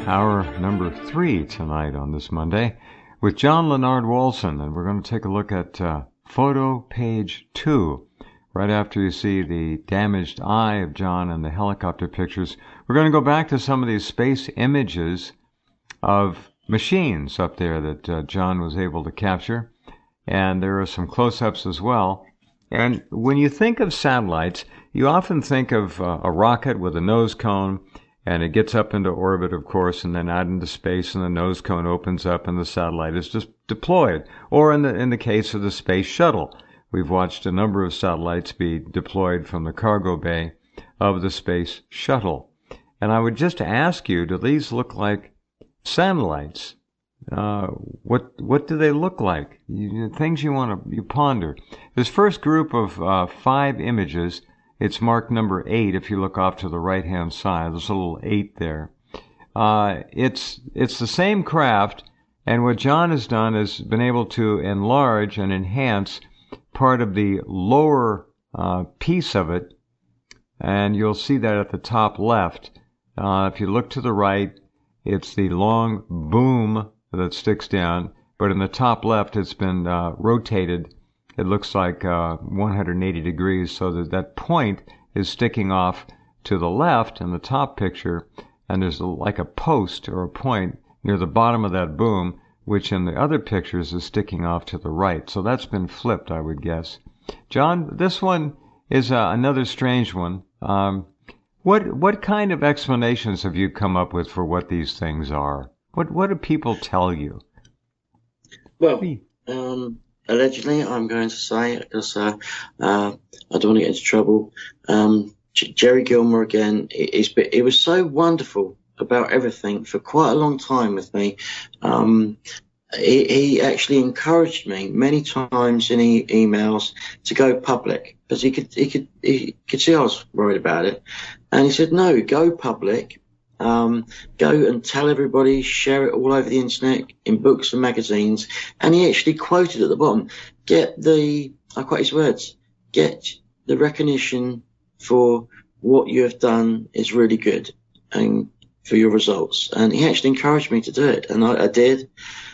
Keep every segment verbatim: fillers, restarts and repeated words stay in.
hour number three tonight on this Monday with John Leonard Walson, and we're going to take a look at uh, photo page two. Right after you see the damaged eye of John and the helicopter pictures, we're going to go back to some of these space images of machines up there that uh, John was able to capture, and there are some close-ups as well. And when you think of satellites, you often think of uh, a rocket with a nose cone, and it gets up into orbit, of course, and then out into space, and the nose cone opens up, and the satellite is just deployed. Or in the in the case of the space shuttle, we've watched a number of satellites be deployed from the cargo bay of the space shuttle. And I would just ask you, do these look like satellites? Uh, what what do they look like? You, things you want to you ponder. This first group of uh, five images, it's marked number eight if you look off to the right-hand side. There's a little eight there. Uh, it's it's the same craft, and what John has done is been able to enlarge and enhance part of the lower uh, piece of it, and you'll see that at the top left. Uh, if you look to the right, it's the long boom that sticks down, but in the top left, it's been uh, rotated. It looks like uh, one hundred eighty degrees, so that that point is sticking off to the left in the top picture, and there's a, like a post or a point near the bottom of that boom, which in the other pictures is sticking off to the right. So that's been flipped, I would guess. John, this one is uh, another strange one. Um, what what kind of explanations have you come up with for what these things are? What what do people tell you? Well, um, allegedly, I'm going to say, because uh, uh, I don't want to get into trouble, um, J- Jerry Gilmore again, he, he was so wonderful about everything for quite a long time with me. Um, he, he actually encouraged me many times in e- emails to go public, because he could, he could, he could see I was worried about it. And he said, no, go public. Um, go and tell everybody, share it all over the internet, in books and magazines. And he actually quoted at the bottom, get the, I quote his words, get the recognition for what you have done is really good and for your results. And he actually encouraged me to do it. And I, I did.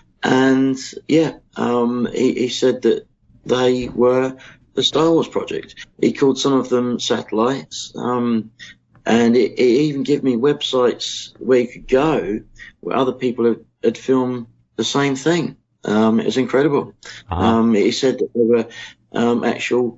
And yeah, um, he, he said that they were the Star Wars project. He called some of them satellites. Um, And it, it even gave me websites where you could go where other people had, had filmed the same thing. Um, it was incredible. Uh-huh. Um, he said that there were um, actual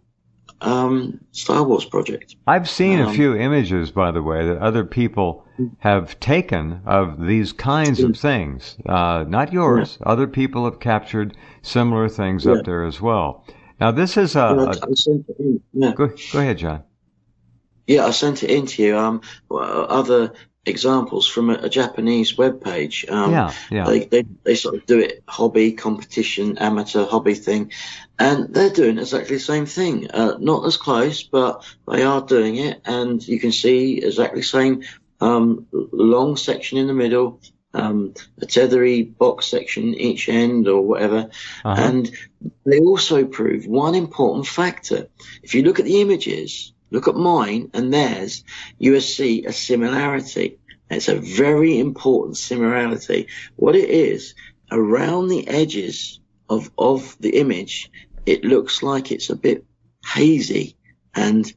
um, Star Wars projects. I've seen um, a few images, by the way, that other people have taken of these kinds of things. Uh, not yours. Yeah. Other people have captured similar things yeah. up there as well. Now, this is a... Yeah, a I sent it in. Yeah. Go, go ahead, John. Yeah, I sent it in to you. Um, other examples from a, a Japanese webpage. Um, yeah, yeah. They, they, they sort of do it hobby, competition, amateur hobby thing. And they're doing exactly the same thing. Uh, not as close, but they are doing it. And you can see exactly the same, um, long section in the middle, um, a tethery box section each end or whatever. Uh-huh. And they also prove one important factor. If you look at the images, look at mine and theirs, you will see a similarity. It's a very important similarity. What it is, around the edges of, of the image, it looks like it's a bit hazy and,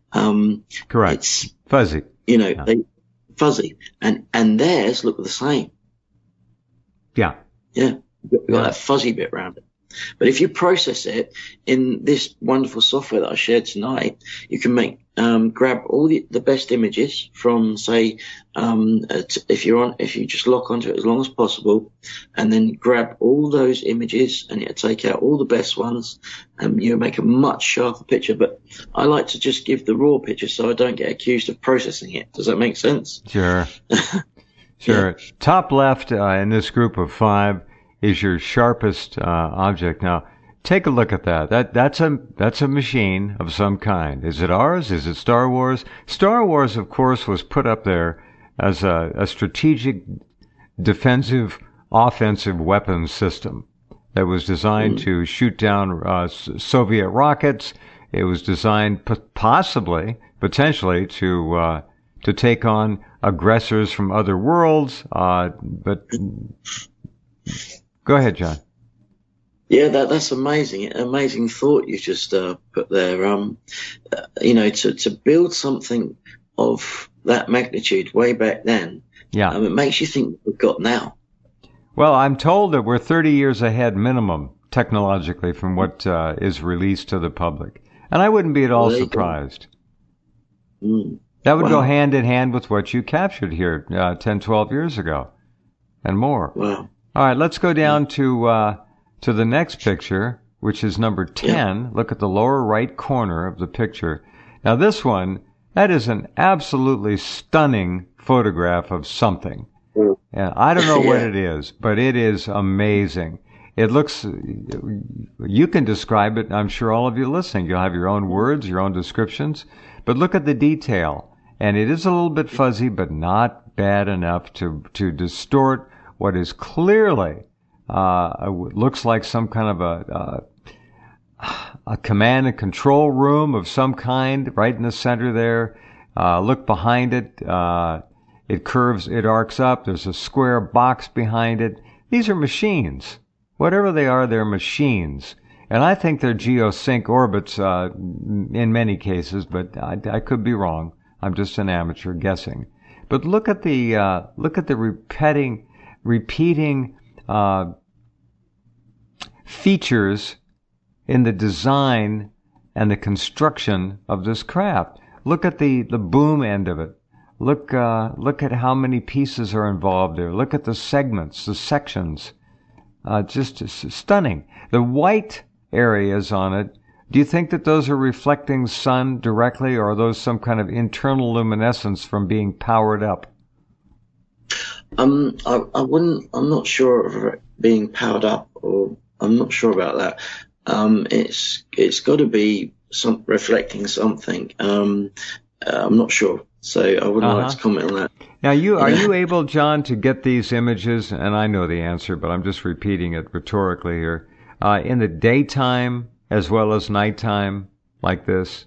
um, correct. It's fuzzy. You know, yeah. they, fuzzy. And, and theirs look the same. Yeah. Yeah. You've got yeah. that fuzzy bit around it. But if you process it in this wonderful software that I shared tonight, you can make um, grab all the, the best images from, say, um, if you're on, if you just lock onto it as long as possible, and then grab all those images and you take out all the best ones, and you make a much sharper picture. But I like to just give the raw picture so I don't get accused of processing it. Does that make sense? Sure. Sure. Yeah. Top left uh, in this group of five is your sharpest uh, object. Now, take a look at that. That that's a that's a machine of some kind. Is it ours? Is it Star Wars? Star Wars, of course, was put up there as a, a strategic, defensive, offensive weapons system that was designed mm. to shoot down uh, Soviet rockets. It was designed p- possibly, potentially, to uh, to take on aggressors from other worlds. Uh, but go ahead, John. Yeah, that that's amazing. Amazing thought you just uh, put there. Um, uh, you know, to to build something of that magnitude way back then. Yeah, um, it makes you think what we've got now. Well, I'm told that we're thirty years ahead minimum technologically from what uh, is released to the public, and I wouldn't be at all well, surprised. Mm. That would wow. go hand in hand with what you captured here uh, ten, twelve years ago, and more. Wow. All right, let's go down to. Uh, To the next picture, which is number ten. Yeah. Look at the lower right corner of the picture. Now this one, that is an absolutely stunning photograph of something. Mm. And I don't know yeah. what it is, but it is amazing. It looks, you can describe it, I'm sure all of you listening, you'll have your own words, your own descriptions, but look at the detail. And it is a little bit fuzzy, but not bad enough to, to distort what is clearly Uh, looks like some kind of a, uh, a command and control room of some kind right in the center there. Uh, look behind it. Uh, it curves, it arcs up. There's a square box behind it. These are machines. Whatever they are, they're machines. And I think they're geosync orbits, uh, in many cases, but I, I could be wrong. I'm just an amateur guessing. But look at the, uh, look at the repeating, repeating, uh, features in the design and the construction of this craft. Look at the, the boom end of it. Look, uh, look at how many pieces are involved there. Look at the segments, the sections. Uh, just stunning. The white areas on it, do you think that those are reflecting sun directly, or are those some kind of internal luminescence from being powered up? Um, I, I wouldn't, I'm not sure of it being powered up, or I'm not sure about that. Um, it's, it's got to be some reflecting something. Um, uh, I'm not sure. So I wouldn't uh-huh. like to comment on that. Now, you, are you able, John, to get these images? And I know the answer, but I'm just repeating it rhetorically here. Uh, in the daytime as well as nighttime, like this?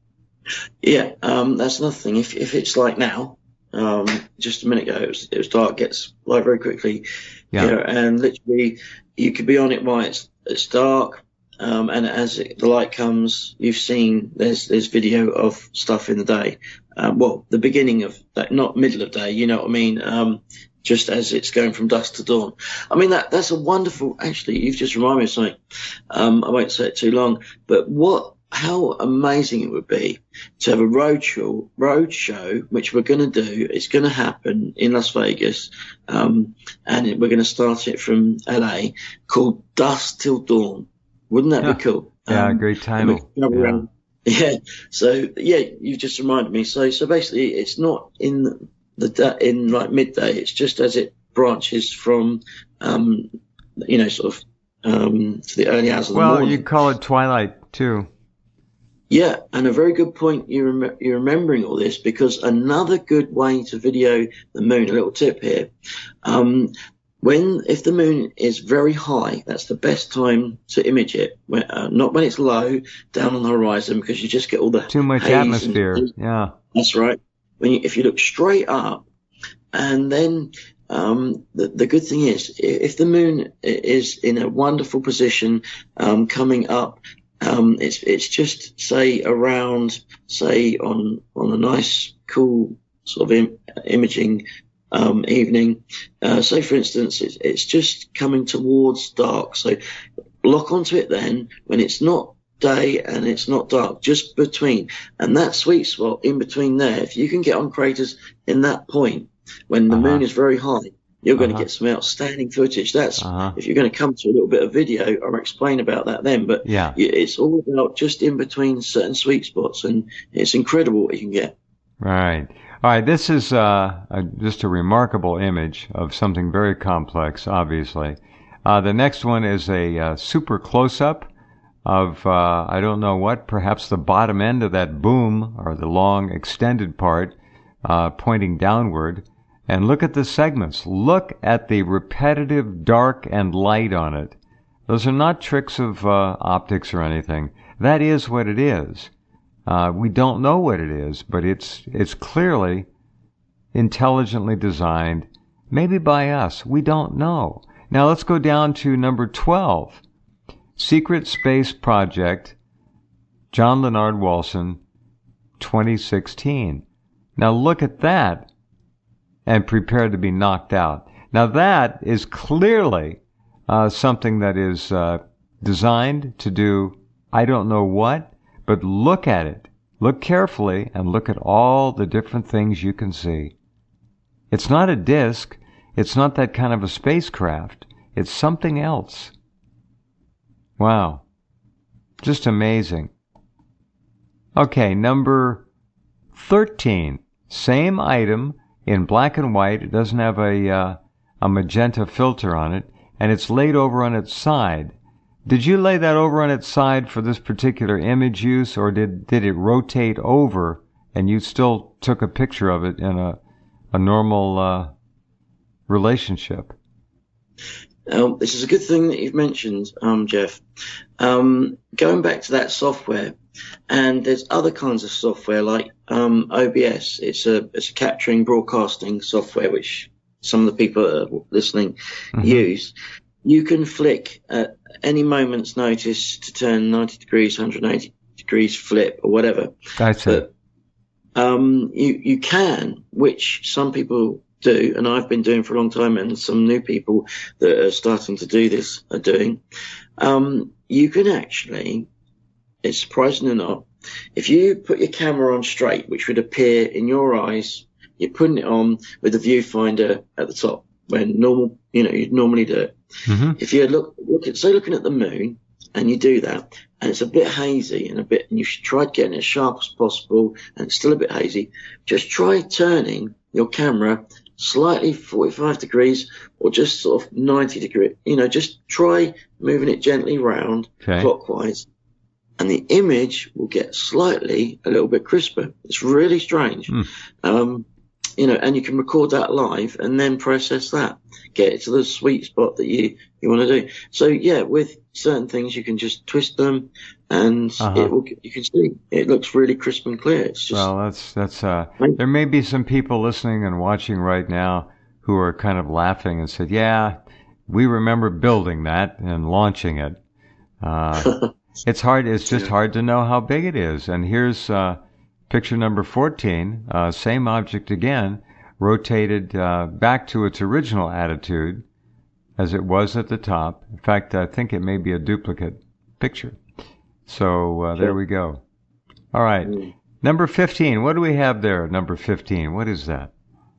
Yeah, um, that's another thing. If, if it's like now, um, just a minute ago, it was, it was dark, gets light very quickly. Yeah. You know, and literally, you could be on it while it's, it's dark, um, and as it, the light comes, you've seen there's there's video of stuff in the day. Um, well, the beginning of that, not middle of day, you know what I mean? Um, just as it's going from dusk to dawn. I mean, that that's a wonderful. Actually, you've just reminded me of something. Um, I won't say it too long, but what? How amazing it would be to have a road show, road show, which we're going to do. It's going to happen in Las Vegas, um, and we're going to start it from L A, called Dusk Till Dawn. Wouldn't that yeah. be cool? Yeah, um, great title. Yeah. yeah. So yeah, you just reminded me. So so basically, it's not in the in like midday. It's just as it branches from, um, you know, sort of um, to the early hours of the well, morning. Well, you call it twilight too. Yeah, and a very good point you're, rem- you're remembering all this, because another good way to video the moon, a little tip here, um, when if the moon is very high, that's the best time to image it. When, uh, not when it's low down on the horizon, because you just get all the too much haze atmosphere. And, yeah, that's right. When you, if you look straight up, and then um, the, the good thing is, if the moon is in a wonderful position, um, coming up. Um, it's, it's just, say, around, say, on, on a nice, cool sort of im- imaging, um, evening. Uh, say, for instance, it's, it's just coming towards dark. So lock onto it then when it's not day and it's not dark, just between. And that sweet spot in between there, if you can get on craters in that point when the uh-huh. moon is very high, you're going uh-huh. to get some outstanding footage. That's uh-huh. if you're going to come to a little bit of video, I'll explain about that then. But yeah. it's all about just in between certain sweet spots, and it's incredible what you can get. Right. All right. This is uh, a, just a remarkable image of something very complex, obviously. Uh, the next one is a uh, super close-up of, uh, I don't know what, perhaps the bottom end of that boom, or the long extended part, uh, pointing downward. And look at the segments. Look at the repetitive dark and light on it. Those are not tricks of uh, optics or anything. That is what it is. Uh, we don't know what it is, but it's it's clearly intelligently designed, maybe by us. We don't know. Now let's go down to number twelve. Secret Space Project, John Leonard Walson, twenty sixteen. Now look at that and prepare to be knocked out. Now that is clearly uh, something that is uh, designed to do I don't know what, but look at it. Look carefully and look at all the different things you can see. It's not a disk. It's not that kind of a spacecraft. It's something else. Wow. Just amazing. Okay, number thirteen. Same item in black and white. It doesn't have a, uh, a magenta filter on it, and it's laid over on its side. Did you lay that over on its side for this particular image use, or did, did it rotate over and you still took a picture of it in a, a normal uh, relationship? Um, this is a good thing that you've mentioned, um, Jeff. Um, going back to that software, and there's other kinds of software like um, O B S. It's a it's a capturing broadcasting software which some of the people that are listening mm-hmm. use. You can flick at any moment's notice to turn ninety degrees, one hundred eighty degrees, flip or whatever. That's it. Um, you you can, which some people do, and I've been doing for a long time, and some new people that are starting to do this are doing. Um, you can actually, it's surprising or not, if you put your camera on straight, which would appear in your eyes, you're putting it on with the viewfinder at the top when normal, you know, you'd normally do it. Mm-hmm. If you look, look at, say, looking at the moon, and you do that, and it's a bit hazy and a bit, and you should try getting it as sharp as possible, and it's still a bit hazy. Just try turning your camera slightly forty-five degrees or just sort of ninety degrees. You know, just try moving it gently round okay. clockwise, and the image will get slightly a little bit crisper. It's really strange. Mm. Um, you know, and you can record that live and then process that, get it to the sweet spot that you, you want to do. So yeah, with certain things, you can just twist them and uh-huh. it will, you can see it looks really crisp and clear. It's just, well, that's, that's, uh, there may be some people listening and watching right now who are kind of laughing and said, yeah, we remember building that and launching it. Uh, it's hard. It's just yeah. hard to know how big it is. And here's, uh, picture number fourteen, uh, same object again, rotated uh, back to its original attitude as it was at the top. In fact, I think it may be a duplicate picture. So uh, there we go. All right. Mm. Number fifteen. What do we have there, number fifteen? What is that?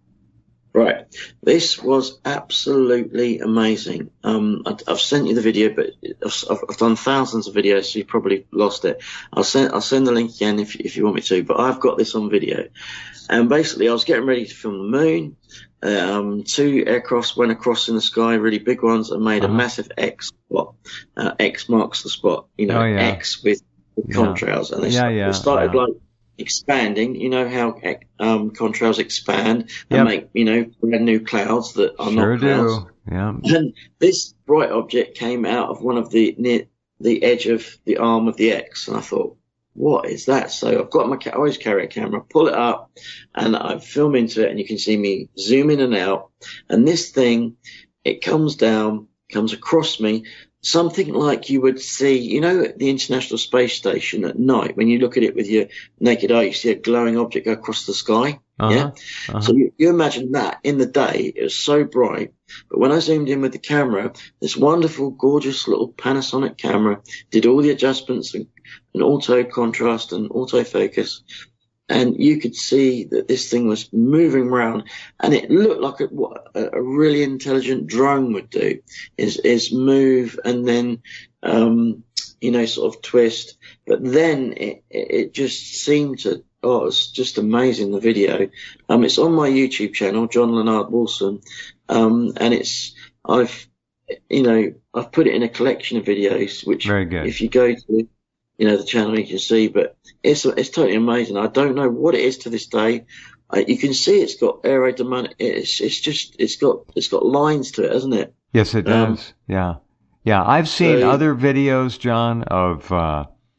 Right. This was absolutely amazing. Um, I, I've sent you the video, but I've, I've done thousands of videos, so you probably lost it. I'll send, I'll send the link again if, if you want me to, but I've got this on video. And basically, I was getting ready to film the moon. Um, two aircrafts went across in the sky, really big ones, and made uh-huh. a massive X spot. Uh, X marks the spot, you know, oh, yeah. X with, with yeah. contrails. And they, yeah, started, yeah, they started yeah. like, expanding. You know how um, contrails expand and yep. make, you know, brand new clouds that are sure not clouds. Do. Yeah. And this bright object came out of one of the near the edge of the arm of the X, and I thought, what is that? So I've got my, I always carry a camera, pull it up, and I film into it, and you can see me zoom in and out. And this thing, it comes down, comes across me. Something like you would see, you know, at the International Space Station at night, when you look at it with your naked eye, you see a glowing object go across the sky. Uh-huh, yeah. Uh-huh. So you, you imagine that in the day, it was so bright. But when I zoomed in with the camera, this wonderful, gorgeous little Panasonic camera did all the adjustments and, and auto contrast and autofocus. And you could see that this thing was moving around, and it looked like a, what a really intelligent drone would do is, is move and then, um, you know, sort of twist. But then it, it just seemed to, oh, it's just amazing, the video. Um, it's on my YouTube channel, John Leonard Walson. Um, and it's, I've, you know, I've put it in a collection of videos, which very good. If you go to, you know, the channel, you can see, but it's it's totally amazing. I don't know what it is to this day. Uh, you can see it's got aerodynamic. It's it's just it's got it's got lines to it, hasn't it? Yes, it does. Um, yeah, yeah. I've seen so, other videos, John, of uh,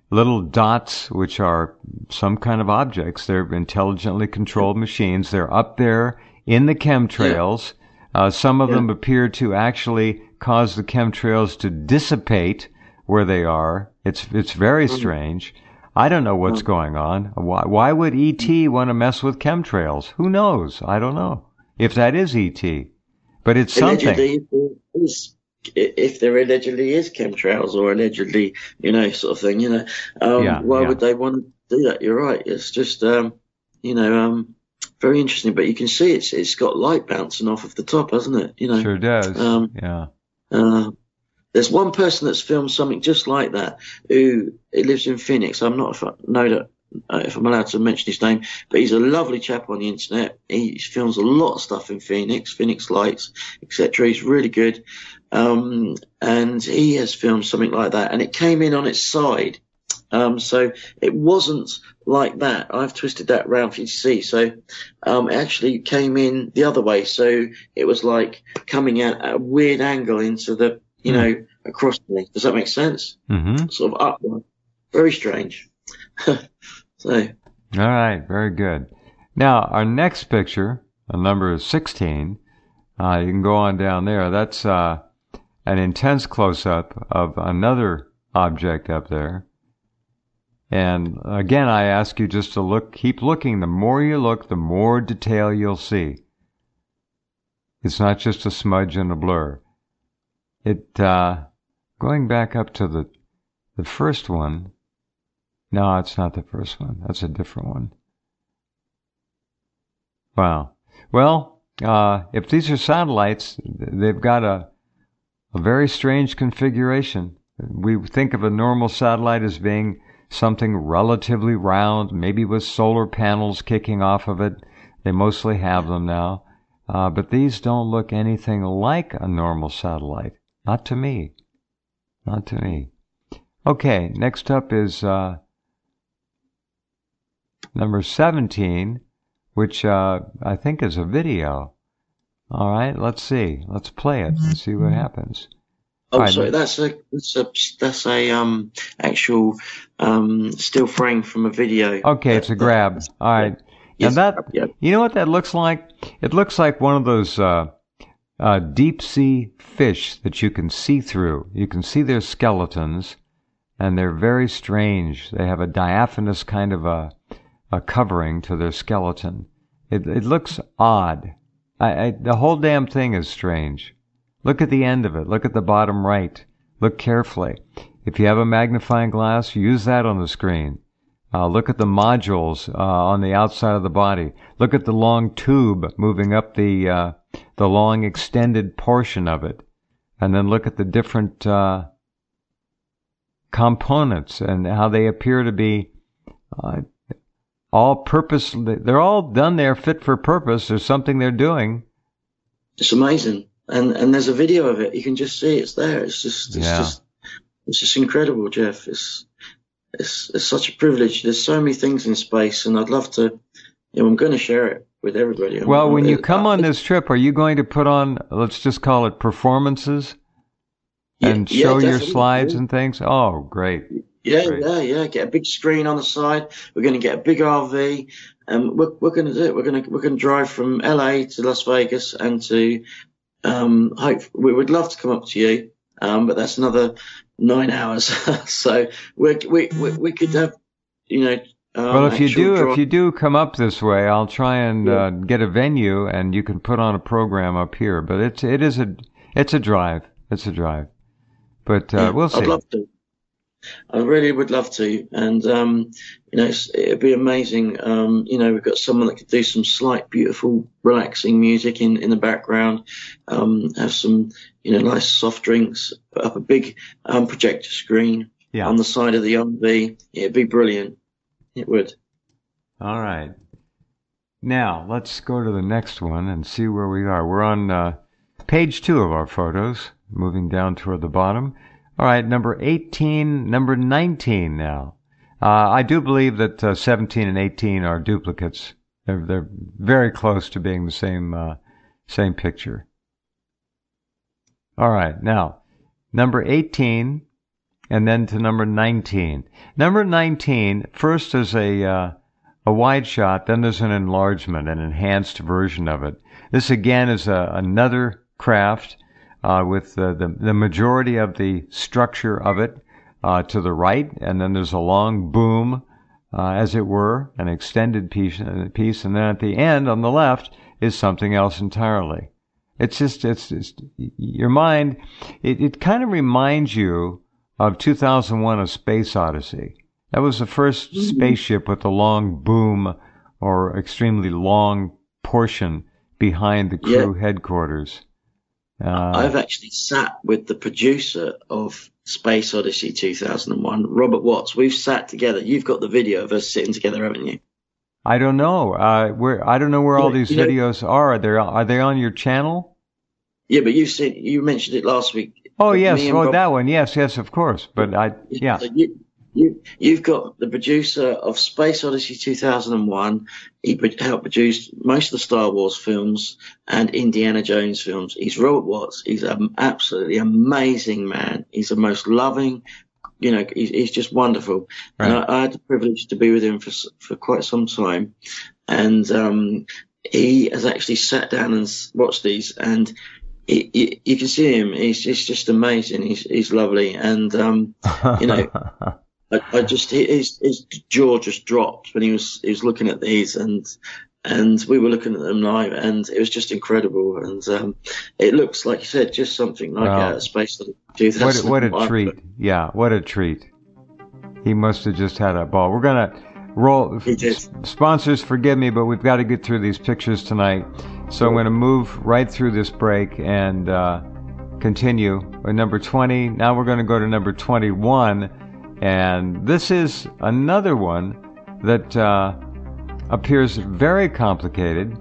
little dots, which are some kind of objects. They're intelligently controlled machines. They're up there in the chemtrails. Yeah. Uh, some of yeah. them appear to actually cause the chemtrails to dissipate where they are. It's it's very mm-hmm. strange. I don't know what's mm-hmm. going on. Why, why would E T want to mess with chemtrails? Who knows? I don't know if that is E T. But it's allegedly, something. Is, if there allegedly is chemtrails or allegedly, you know, sort of thing, you know, um, yeah, why yeah. would they want to do that? You're right. It's just, um, you know, um, very interesting. But you can see it's it's got light bouncing off of the top, hasn't it? You know, sure does. Um, yeah. Uh, there's one person that's filmed something just like that who he lives in Phoenix. I'm not if I know that. Uh, if I'm allowed to mention his name, but he's a lovely chap on the internet. He films a lot of stuff in Phoenix, Phoenix Lights, et cetera. He's really good. Um, and he has filmed something like that, and it came in on its side. Um, so it wasn't like that. I've twisted that round for you to see. So, um, it actually came in the other way. So it was like coming out at a weird angle into the, you mm. know, across me. Does that make sense? Mm-hmm. Sort of upward. Very strange. So. All right, very good. Now, our next picture, uh, number sixteen, uh, you can go on down there. That's uh, an intense close-up of another object up there. And again, I ask you just to look, keep looking. The more you look, the more detail you'll see. It's not just a smudge and a blur. It, uh, going back up to the the first one. No, it's not the first one. That's a different one. Wow. Well, uh, if these are satellites, they've got a, a very strange configuration. We think of a normal satellite as being something relatively round, maybe with solar panels kicking off of it. They mostly have them now. Uh, but these don't look anything like a normal satellite. Not to me. Not to me. Okay, next up is... Uh, Number seventeen, which uh, I think is a video. All right, let's see. Let's play it and see what happens. Oh, right. sorry, that's a that's a that's a um actual um still frame from a video. Okay, it's a grab. All right. Yes, now that yeah. You know what that looks like? It looks like one of those uh, uh, deep sea fish that you can see through. You can see their skeletons, and they're very strange. They have a diaphanous kind of a a covering to their skeleton. It, it looks odd. I, I, the whole damn thing is strange. Look at the end of it. Look at the bottom right. Look carefully. If you have a magnifying glass, use that on the screen. Uh, look at the modules uh, on the outside of the body. Look at the long tube moving up the uh, the long extended portion of it. And then look at the different uh, components and how they appear to be uh, all purpose. They're all done there fit for purpose. There's something they're doing. It's amazing. And and there's a video of it. You can just see it's there. It's just it's yeah. just it's just incredible, Jeff. It's it's it's such a privilege. There's so many things in space, and I'd love to. You know, I'm going to share it with everybody. Well, I'm, when you uh, come on this trip, are you going to put on, let's just call it performances, and yeah, show yeah, your slides yeah. and things? Oh, great. Yeah, Great. yeah, yeah. Get a big screen on the side. We're going to get a big R V, and we're we're going to do it. We're going to we're going to drive from L A to Las Vegas and to um. Hope we would love to come up to you, um, but that's another nine hours. so we we we we could have, you know. Um, well, if you do drive. if you do come up this way, I'll try and yeah. uh, get a venue, and you can put on a program up here. But it's it is a it's a drive. It's a drive. But uh, yeah, we'll see. I'd love to. I really would love to, and um, you know, it's, it'd be amazing. Um, you know, we've got someone that could do some slight, beautiful, relaxing music in, in the background. Um, have some, you know, nice soft drinks. Put up a big um, projector screen yeah. on the side of the R V. It'd be brilliant. It would. All right. Now let's go to the next one and see where we are. We're on uh, page two of our photos, moving down toward the bottom. All right, number eighteen, number nineteen now. Uh, I do believe that uh, seventeen and eighteen are duplicates. They're, they're very close to being the same uh, same picture. All right, now, number eighteen and then to number nineteen. Number nineteen, first is a uh, a wide shot, then there's an enlargement, an enhanced version of it. This again is a, another craft uh, with the, the the majority of the structure of it uh, to the right, and then there's a long boom, uh, as it were, an extended piece, uh, piece, and then at the end on the left is something else entirely. It's just, it's, it's your mind, it, it kind of reminds you of two thousand one, A Space Odyssey. That was the first mm-hmm. spaceship with the long boom or extremely long portion behind the crew yeah. headquarters. Uh, I've actually sat with the producer of Space Odyssey two thousand one, Robert Watts. We've sat together. You've got the video of us sitting together, haven't you? I don't know. Uh, where I don't know where all these you videos know, are. Are they are they on your channel? Yeah, but you said you mentioned it last week. Oh yes, oh Rob, that one. Yes, yes, of course. But I yeah. So you, you you've got the producer of Space Odyssey two thousand one. He helped produce most of the Star Wars films and Indiana Jones films. He's Robert Watts. He's an absolutely amazing man. He's the most loving. You know, he's, he's just wonderful. Right. And I, I had the privilege to be with him for for quite some time, and um, he has actually sat down and watched these, and he, he, you can see him. He's just just amazing. He's he's lovely, and um, you know, I, I just his his jaw just dropped when he was he was looking at these, and and we were looking at them live, and it was just incredible. And um, it looks, like you said, just something like wow. a space two thousand one. What, what a treat! Yeah, what a treat! He must have just had a ball. We're gonna roll. He did. Sponsors, forgive me, but we've got to get through these pictures tonight. So I'm going to move right through this break and uh, continue with number twenty. Now we're going to go to number twenty-one, and this is another one that. Uh, appears very complicated,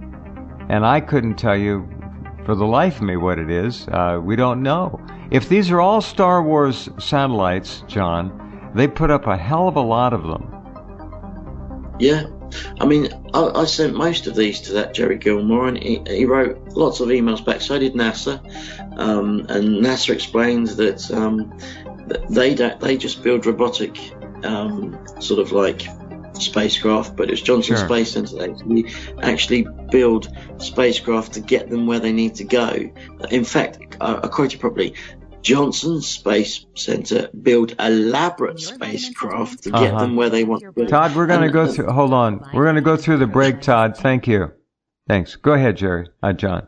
and I couldn't tell you for the life of me what it is. Uh, we don't know. If these are all Star Wars satellites, John, they put up a hell of a lot of them. Yeah. I mean, I, I sent most of these to that Jerry Gilmore, and he, he wrote lots of emails back. So did NASA. Um, and NASA explains that, um, that they don't, they just build robotic, um, sort of like, spacecraft, but it's Johnson sure. Space Center. They actually build spacecraft to get them where they need to go. In fact, I, I quote you properly, Johnson Space Center build elaborate spacecraft to get uh-huh. them where they want to go. Todd, we're going to go through, hold on. We're going to go through the break, Todd. Thank you. Thanks. Go ahead, Jerry. Uh, John.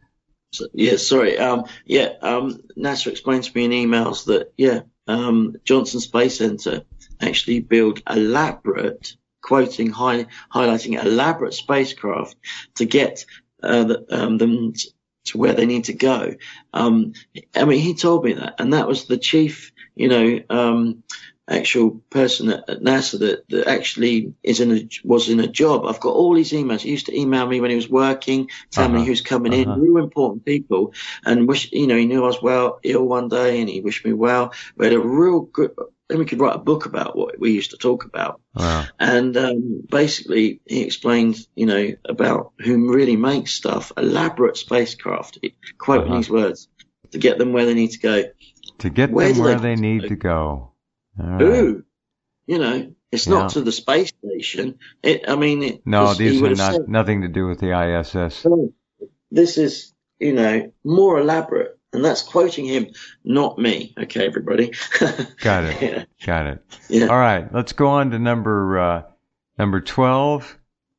So, yeah, sorry. Um, yeah, um, NASA explained to me in emails that, yeah, um, Johnson Space Center actually build elaborate, quoting, high, highlighting elaborate spacecraft to get uh, the, um, them t- to where they need to go. Um, I mean, he told me that, and that was the chief, you know, um, actual person at, at NASA that, that actually is in a, was in a job. I've got all these emails. He used to email me when he was working, tell uh-huh. me who's coming uh-huh. in, real important people, and wish, you know, he knew I was well ill one day, and he wished me well. We had a real good. Then we could write a book about what we used to talk about. Wow. And um, basically, he explained, you know, about who really makes stuff, elaborate spacecraft, quoting uh-huh. his words, to get them where they need to go. To get where them where they, they need to go. All Ooh, right. You know, it's yeah. not to the space station. It, I mean, it, no, these are not said, nothing to do with the I S S. This is, you know, more elaborate. And that's quoting him, not me. Okay, everybody. Got it. Yeah. Got it. Yeah. All right. Let's go on to number uh, number twelve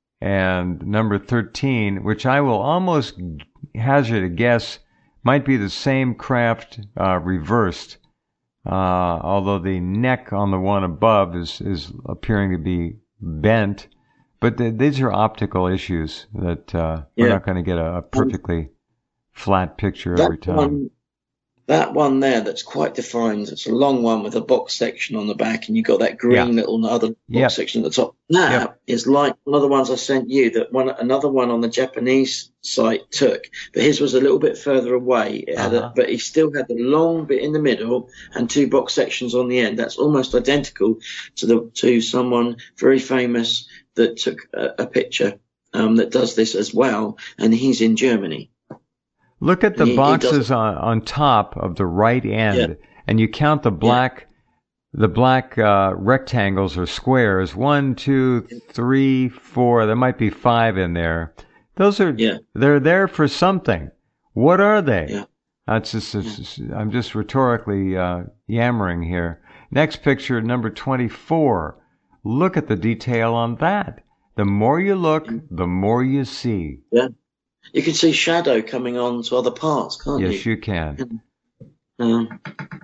and number thirteen, which I will almost hazard a guess might be the same craft uh, reversed, uh, although the neck on the one above is, is appearing to be bent. But the, these are optical issues that uh, yeah. we're not going to get a, a perfectly flat picture that every time. One, that one there that's quite defined, it's a long one with a box section on the back, and you've got that green yeah. little other box yep. section at the top. That yep. is like one of the ones I sent you, that one, another one on the Japanese site took, but his was a little bit further away. It had uh-huh. a, but he still had the long bit in the middle and two box sections on the end. That's almost identical to the to someone very famous that took a, a picture um, that does this as well, and he's in Germany. Look at the he, boxes he on, on top of the right end, yeah. and you count the black the black uh, rectangles or squares. One, two, three, four. There might be five in there. Those are yeah. they're there for something. What are they? Yeah. That's just, it's, I'm just rhetorically uh, yammering here. Next picture, number twenty-four. Look at the detail on that. The more you look, the more you see. Yeah. You can see shadow coming on to other parts, can't yes, you? Yes, you can. Um,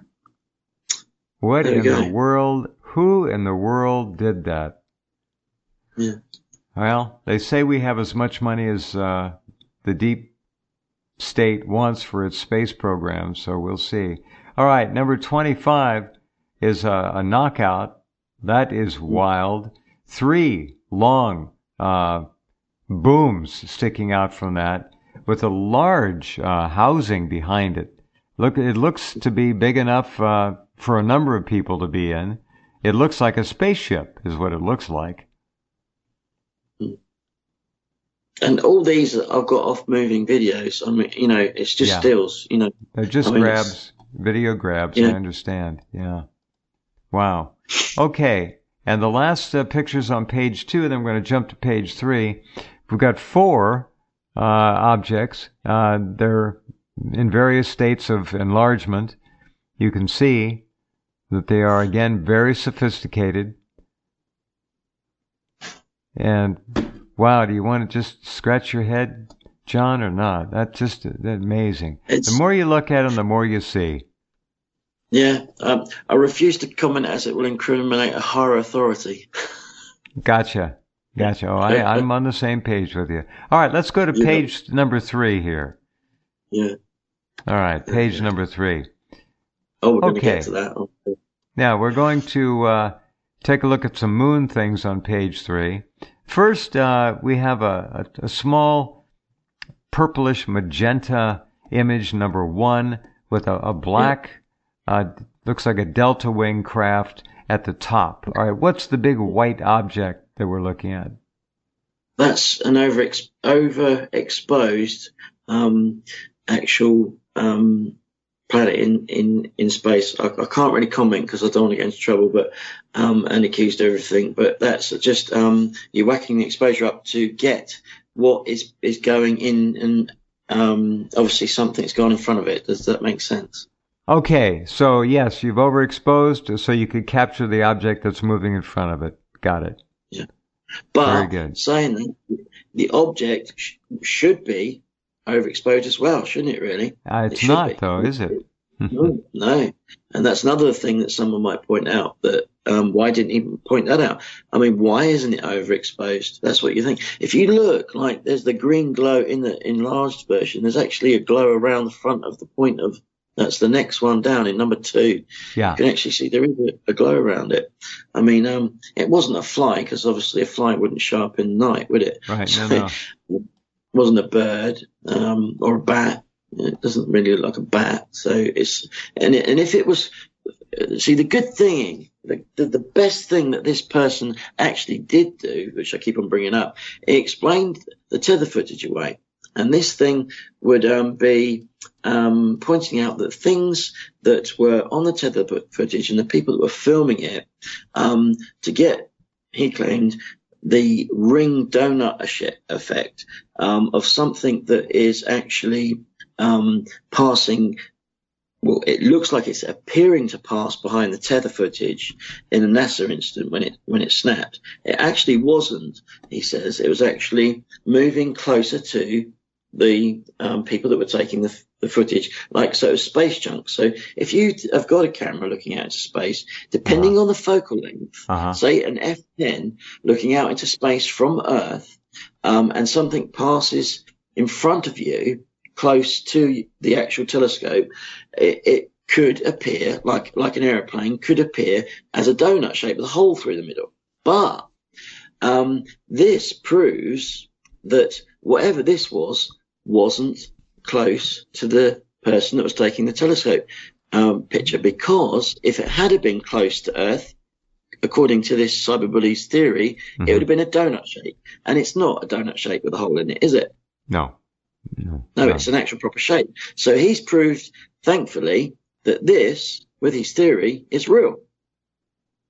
what in go. the world? Who in the world did that? Yeah. Well, they say we have as much money as uh, the deep state wants for its space program, so we'll see. All right, number twenty-five is a, a knockout. That is wild. Three long uh, booms sticking out from that with a large uh, housing behind it. Look, it looks to be big enough uh, for a number of people to be in. It looks like a spaceship is what it looks like. And all these I've got off moving videos. I mean, you know, it's just yeah. stills, you know. They're just I mean, grabs, video grabs, yeah. I understand. Yeah. Wow. Okay. And the last uh, picture's on page two, then we're going to jump to page three. We've got four uh, objects. Uh, they're in various states of enlargement. You can see that they are, again, very sophisticated. And, wow, do you want to just scratch your head, John, or not? That's just that's amazing. It's, the more you look at them, the more you see. Yeah, um, I refuse to comment as it will incriminate a higher authority. Gotcha. Gotcha. Oh, I, I'm on the same page with you. All right, let's go to yeah. page number three here. Yeah. All right, page yeah. number three. Oh, we're going okay. to get to that. Okay. Now, we're going to uh, take a look at some moon things on page three. First, uh, we have a, a, a small purplish magenta image, number one, with a, a black... Yeah. Uh, looks like a delta wing craft at the top. All right, what's the big white object that we're looking at? That's an over overexposed um, actual um, planet in, in, in space. I, I can't really comment because I don't want to get into trouble, but um, and accused of everything. But that's just um, you're whacking the exposure up to get what is is going in, and um, obviously something's gone in front of it. Does that make sense? Okay, so yes, you've overexposed so you could capture the object that's moving in front of it. Got it. Yeah. But Very good. saying that, the object sh- should be overexposed as well, shouldn't it, really? Uh, it's it not, be. though, is it? no, no. And that's another thing that someone might point out, that um, why didn't he point that out? I mean, why isn't it overexposed? That's what you think. If you look, like there's the green glow in the enlarged version, there's actually a glow around the front of the point of That's the next one down in number two. Yeah. You can actually see there is a, a glow around it. I mean, um, it wasn't a fly, because obviously a fly wouldn't show up in the night, would it? Right. So No, no. it wasn't a bird um, or a bat. It doesn't really look like a bat. So it's and it, and if it was, see, the good thing, the, the the best thing that this person actually did do, which I keep on bringing up, he explained the tether footage away. And this thing would um, be um, pointing out that things that were on the tether footage and the people that were filming it, um, to get, he claimed, the ring donut effect um, of something that is actually um, passing. Well, it looks like it's appearing to pass behind the tether footage in a NASA incident when it when it snapped. It actually wasn't, he says. It was actually moving closer to the um, people that were taking the, the footage, like so space junk. So if you have got a camera looking out into space, depending uh-huh. on the focal length, uh-huh. say an F ten looking out into space from Earth, um, and something passes in front of you close to the actual telescope, it, it could appear like like an aeroplane could appear as a donut shape with a hole through the middle. But um, this proves that whatever this was wasn't close to the person that was taking the telescope um, picture, because if it had been close to Earth, according to this cyberbully's theory, mm-hmm. it would have been a donut shape, and it's not a donut shape with a hole in it, is it? No. No, no, it's an actual proper shape. So he's proved, thankfully, that this, with his theory, is real.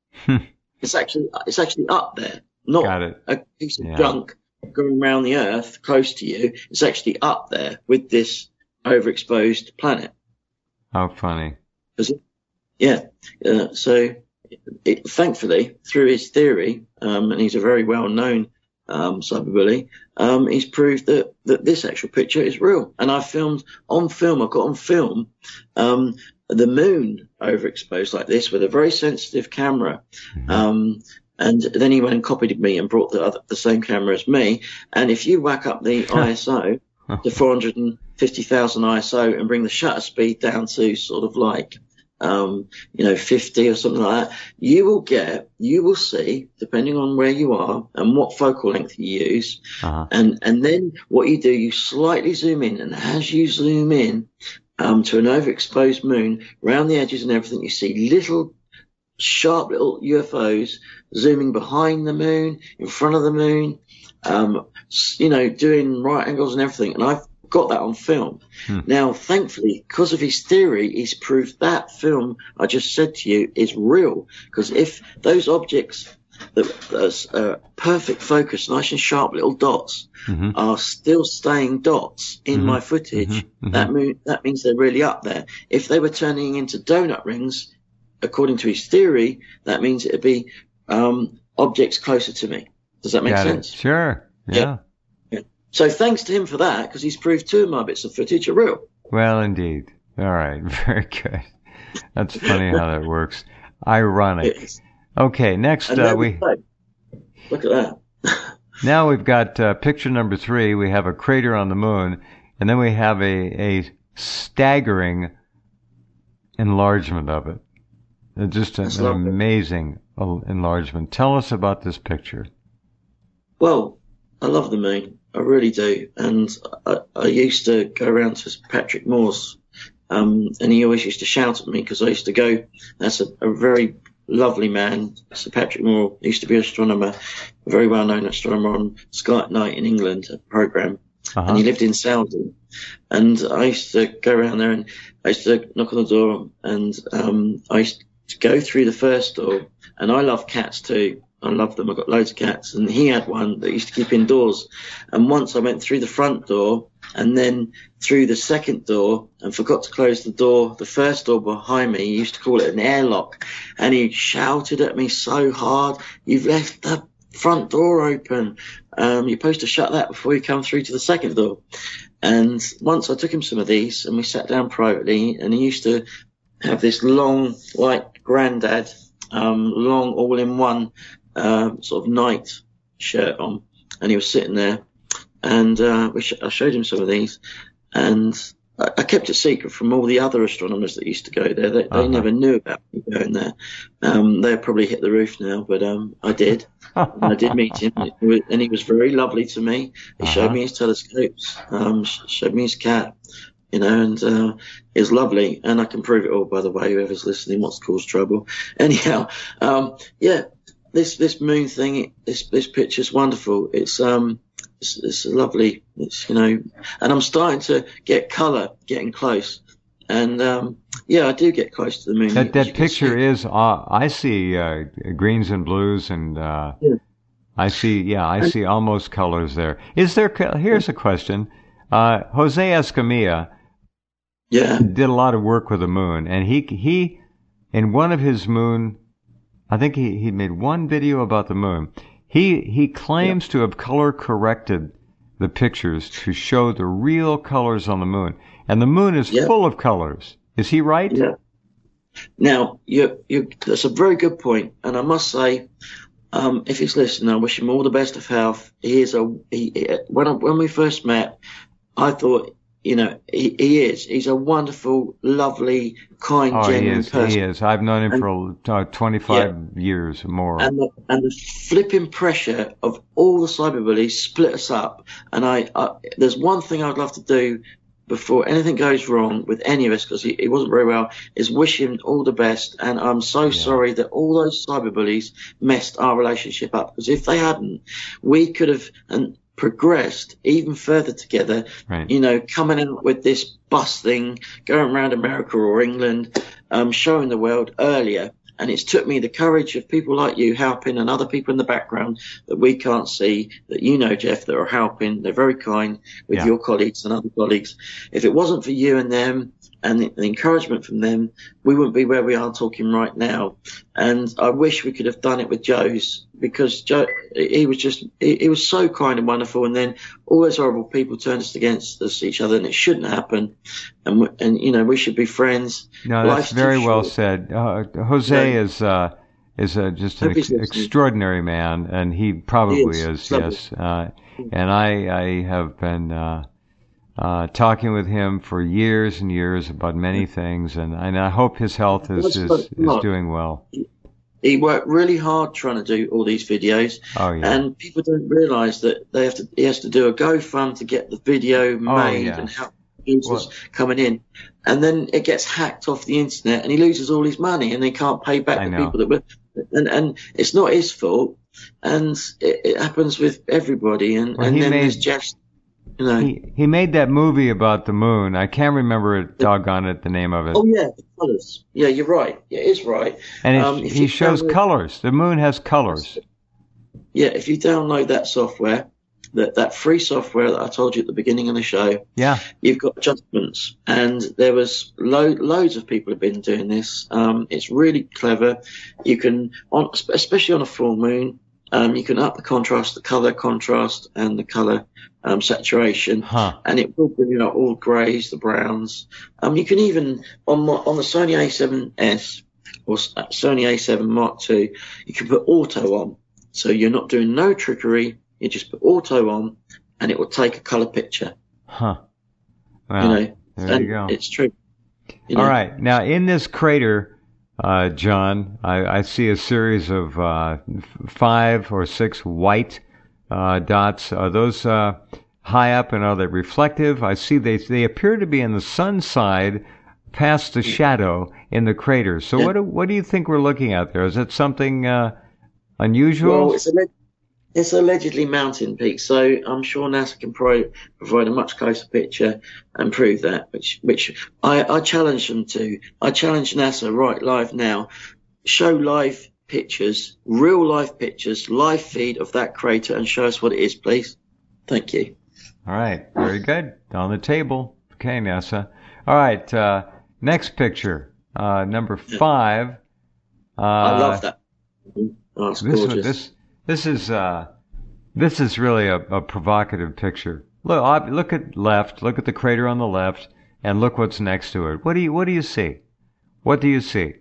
It's actually it's actually up there, not Got it. a piece of Yeah. junk going around the Earth close to you. It's actually up there with this overexposed planet. How funny. Is it? Yeah. Uh, so, it, thankfully, through his theory, um, and he's a very well-known um, cyberbully, um, he's proved that, that this actual picture is real. And I filmed on film, I've got on film, um, the moon overexposed like this with a very sensitive camera. Mm-hmm. Um, and then he went and copied me and brought the, other, the same camera as me. And if you whack up the I S O to four hundred fifty thousand I S O and bring the shutter speed down to sort of like, um, you know, fifty or something like that, you will get, you will see, depending on where you are and what focal length you use. Uh-huh. And, and then what you do, you slightly zoom in, and as you zoom in, um, to an overexposed moon, around the edges and everything, you see little sharp little U F Os zooming behind the moon, in front of the moon, um, you know, doing right angles and everything. And I've got that on film. Hmm. Now, thankfully, because of his theory, he's proved that film I just said to you is real. Because if those objects that are uh, perfect focus, nice and sharp little dots, mm-hmm. are still staying dots in mm-hmm. my footage, mm-hmm. that moon, that means they're really up there. If they were turning into donut rings, according to his theory, that means it'd be um, objects closer to me. Does that make Got sense? It. Sure. Yeah. yeah. yeah. So thanks to him for that, because he's proved two of my bits of footage are real. Well, indeed. All right. Very good. That's funny how that works. Ironic. Okay. Next, uh, we look at that. Now we've got uh, picture number three. We have a crater on the moon, and then we have a, a staggering enlargement of it. It's just an, an amazing enlargement. Tell us about this picture. Well, I love the moon. I really do. And I, I used to go around to Patrick Moore's, um, and he always used to shout at me because I used to go, that's a, a very lovely man, Sir Patrick Moore. He used to be an astronomer, a very well-known astronomer on Sky at Night in England, a program. Uh-huh. And he lived in Saudi. And I used to go around there and I used to knock on the door, and um, I used to go through the first door. And I love cats too. I love them. I've got loads of cats. And he had one that he used to keep indoors. And once I went through the front door and then through the second door and forgot to close the door, the first door behind me. He used to call it an airlock. And he shouted at me so hard, "You've left the front door open. Um, you're supposed to shut that before you come through to the second door." And once I took him some of these and we sat down privately, and he used to have this long, like granddad, um, long all-in-one uh, sort of night shirt on, and he was sitting there, and uh, we sh- I showed him some of these, and I-, I kept it secret from all the other astronomers that used to go there. They, they uh-huh. never knew about me going there. Um, they probably hit the roof now, but um, I did. And I did meet him, and he was very lovely to me. He uh-huh. showed me his telescopes, um, showed me his cat, you know, and uh, it was lovely. And I can prove it all, by the way, whoever's listening wants to cause trouble. Anyhow, um, yeah, this this moon thing, this this picture's wonderful. It's um, it's, it's lovely. It's, you know, and I'm starting to get colour, getting close. And, um, yeah, I do get close to the moon. That, that picture is, uh, I see uh, greens and blues, and uh, yeah. I see, yeah, I see almost colors there. Is there, here's a question. Uh, Jose Escamilla yeah. did a lot of work with the moon, and he, he, in one of his moon, I think he, he made one video about the moon. He, he claims yeah. to have color corrected the pictures to show the real colors on the moon. And the moon is yeah. full of colors. Is he right? Yeah. Now, you, you, that's a very good point. And I must say, um, if he's listening, I wish him all the best of health. He is a, he, when, I, when we first met, I thought, you know, he, he is. He's a wonderful, lovely, kind, oh, genuine he is, person. He is. I've known him and, for uh, twenty-five yeah. years or more. And the, and the flipping pressure of all the cyberbullies split us up. And I, I, there's one thing I'd love to do before anything goes wrong with any of us, because he, he wasn't very well, is wish him all the best. And I'm so yeah. sorry that all those cyberbullies messed our relationship up, because if they hadn't, we could have and progressed even further together, right. you know, coming in with this bus thing, going around America or England, um, showing the world earlier. And it's took me the courage of people like you helping and other people in the background that we can't see, that you know, Jeff, that are helping. They're very kind with yeah. your colleagues and other colleagues. If it wasn't for you and them and the, the encouragement from them, we wouldn't be where we are talking right now. And I wish we could have done it with Joe's, because Joe, he was just, he, he was so kind and wonderful. And then all those horrible people turned us against us, each other, and it shouldn't happen. And, and you know, we should be friends. No, that's Life's very well said. Uh, Jose no. is, uh, is uh, just an ex- extraordinary man, and he probably he is, is yes. Uh, and I, I have been, uh, Uh, talking with him for years and years about many things, and, and I hope his health is, is, is doing well. He worked really hard trying to do all these videos, oh, yeah. and people don't realise that they have to. He has to do a GoFund to get the video made oh, yeah. and help users coming in, and then it gets hacked off the internet, and he loses all his money, and they can't pay back I the know. people that were. And and it's not his fault, and it, it happens with everybody, and, well, and then made- there's just. You know. He he made that movie about the moon. I can't remember it, doggone it, the name of it. Oh yeah, the colours. Yeah, you're right. Yeah, it is right. And it, um, he shows download, colors. The moon has colors. Yeah, if you download that software, that that free software that I told you at the beginning of the show, yeah, you've got adjustments. And there was lo- loads of people have been doing this. Um, it's really clever. You can, on, especially on a full moon, um, you can up the contrast, the color contrast, and the color. Um, saturation, huh. and it will bring out all greys, the browns. Um, you can even on on the Sony A seven S or Sony A seven Mark two, you can put auto on, so you're not doing no trickery. You just put auto on, and it will take a color picture. Huh. Well, you know, there you go. It's true. You know? All right, now in this crater, uh, John, I, I see a series of uh, five or six white. Uh, dots, are those uh, high up, and are they reflective? I see they they appear to be in the sun side past the shadow in the crater. So yeah. what do, what do you think we're looking at there? Is it something uh, unusual? Well, it's, alleg- it's allegedly mountain peaks, so I'm sure NASA can pro- provide a much closer picture and prove that, which which I, I challenge them to. I challenge NASA right live now, show live pictures, real life pictures, live feed of that crater, and show us what it is, please. Thank you. All right. Very good. On the table. Okay, NASA. All right. Uh, next picture. Uh, number five. Uh, I love that. Oh, it's this, gorgeous. This, this is, uh, this is really a, a provocative picture. Look, look at left, look at the crater on the left, and look what's next to it. What do you, what do you see? What do you see?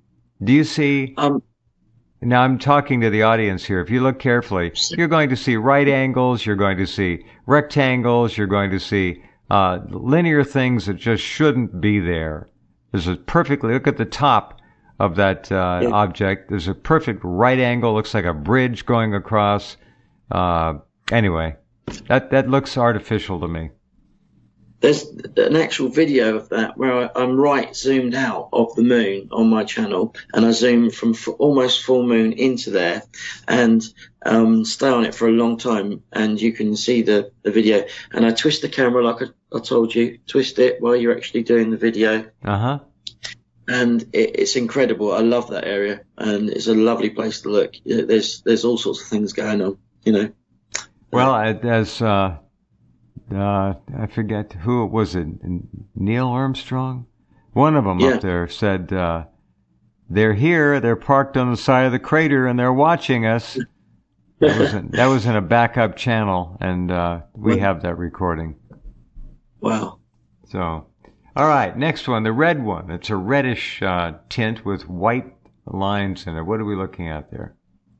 Do you see, um, now I'm talking to the audience here. If you look carefully, you're going to see right angles, you're going to see rectangles, you're going to see uh, linear things that just shouldn't be there. There's a perfectly, look at the top of that uh, yeah. object. There's a perfect right angle, looks like a bridge going across. Uh, anyway, that, that looks artificial to me. There's an actual video of that where I'm right zoomed out of the moon on my channel, and I zoom from f- almost full moon into there and um, stay on it for a long time, and you can see the, the video. And I twist the camera like I, I told you, twist it while you're actually doing the video. Uh-huh. And it, it's incredible. I love that area, and it's a lovely place to look. There's there's all sorts of things going on, you know. Well, as... Uh Uh, I forget who it was. It Neil Armstrong. One of them yeah. up there said, uh, "They're here. They're parked on the side of the crater, and they're watching us." That was in, that was in a backup channel, and uh, we have that recording. Wow. So, all right, next one, the red one. It's a reddish uh, tint with white lines in it. What are we looking at there?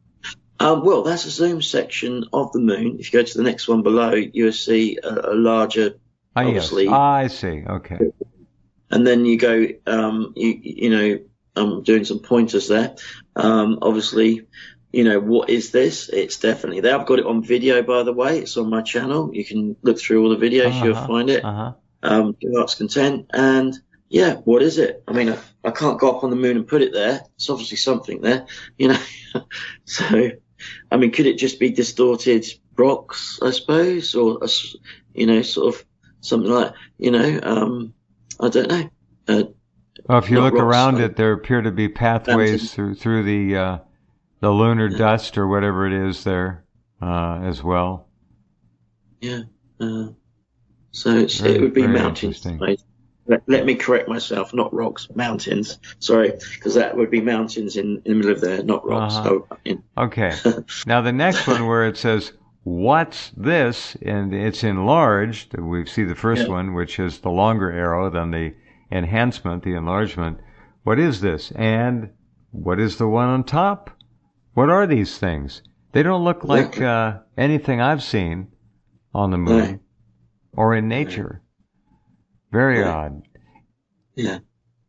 Um, well, that's a zoom section of the moon. If you go to the next one below, you'll see a, a larger, ah, obviously. Yes. Ah, I see. Okay. And then you go, um, you, you know, I'm doing some pointers there. Um, obviously, you know, what is this? It's definitely there. I've got it on video, by the way. It's on my channel. You can look through all the videos. Uh-huh. You'll find it. Uh-huh. Um, Arts Content. And yeah, what is it? I mean, I, I can't go up on the moon and put it there. It's obviously something there, you know. So, I mean, could it just be distorted rocks, I suppose, or, a, you know, sort of something like, you know, um, I don't know. Uh, Well, if you not look rocks, around uh, it, there appear to be pathways mountains. through through the uh, the lunar dust or whatever it is there uh, as well. Yeah. Uh, so it's, Very, it would be very mountains. interesting. Right? Let, let me correct myself, not rocks, mountains. Sorry, because that would be mountains in, in the middle of there, not rocks. Uh-huh. So, in, Okay. Now the next one where it says, "What's this?" and it's enlarged. We see the first Yeah. one, which is the longer arrow than the enhancement, the enlargement. What is this? And what is the one on top? What are these things? They don't look like uh, anything I've seen on the moon Right. or in nature. Very Right. odd. Yeah.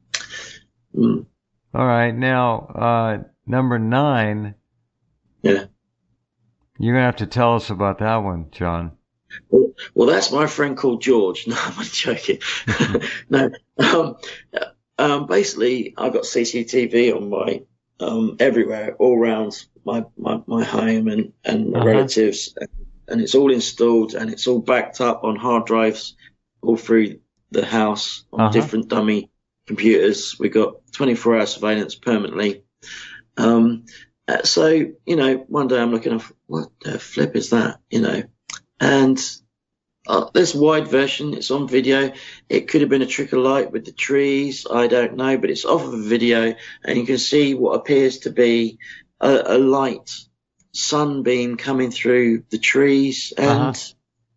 Mm. All right. Now, uh, number nine, Yeah. you're going to have to tell us about that one, John. Well, well, that's my friend called George. No, I'm only joking. No. Um, um, basically, I've got C C T V on my um, everywhere, all around my, my, my home and, and my Uh-huh. relatives. And it's all installed and it's all backed up on hard drives all through the house on Uh-huh. different dummy computers. We've got twenty-four hour surveillance permanently. Um, uh, so, you know, one day I'm looking at, what the flip is that, you know? And uh, there's a wide version. It's on video. It could have been a trick of light with the trees. I don't know, but it's off of a video and you can see what appears to be a, a light sunbeam coming through the trees and Uh-huh.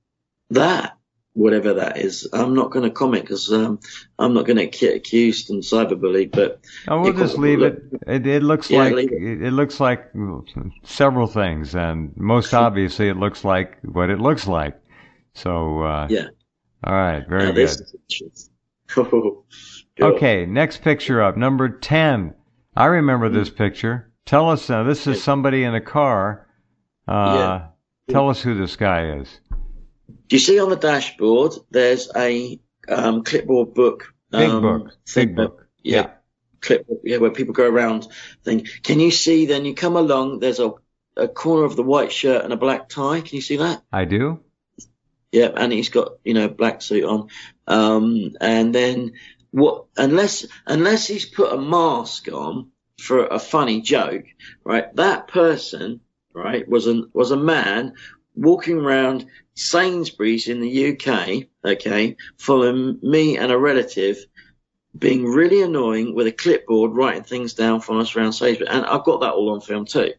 that, whatever that is. I'm not going to comment because um, I'm not going to get accused and cyberbullied, but Oh, we'll you just can leave look- it. It, it looks Yeah, like leave it. it looks like several things, and most obviously, it looks like what it looks like. So, uh, Yeah. all right, very Now, good. this is- Cool. Okay, next picture up, number ten. I remember this picture. Tell us. Uh, this is Yeah. somebody in a car. Uh, Tell us who this guy is. Do you see on the dashboard? There's a um, clipboard book. Big um, book. thing Big that- book. Yeah. Clipboard. Yeah, where people go around. Thing. Can you see? Then you come along. There's a a corner of the white shirt and a black tie. Can you see that? I do. Yeah, and he's got, you know, black suit on. Um, and then what, unless, unless he's put a mask on for a funny joke, right? That person, right, was a, was a man walking around Sainsbury's in the U K, okay, following me and a relative being really annoying with a clipboard, writing things down for us around Sainsbury's. And I've got that all on film too.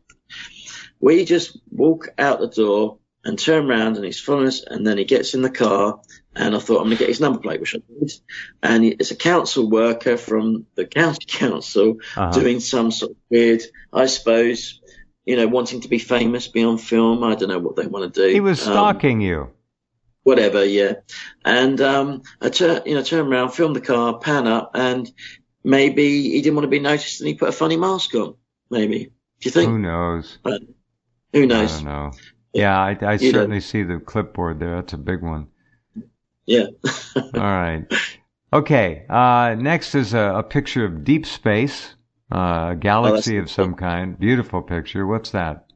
We just walk out the door and turn around and he's following us and then he gets in the car and I thought I'm going to get his number plate, which I did. And it's a council worker from the county council Uh-huh. doing some sort of weird, I suppose, you know, wanting to be famous, be on film. I don't know what they want to do. He was Um, stalking you. whatever, yeah. And um, I turn, you know, turn around, film the car, pan up, and maybe he didn't want to be noticed and he put a funny mask on. Maybe. Do you think? Who knows? But who I knows? don't know. Yeah, I, I You certainly see the clipboard there. That's a big one. Yeah. All right. Okay. Uh, next is a, a picture of deep space, uh, a galaxy Oh, of some kind. Beautiful picture. What's that?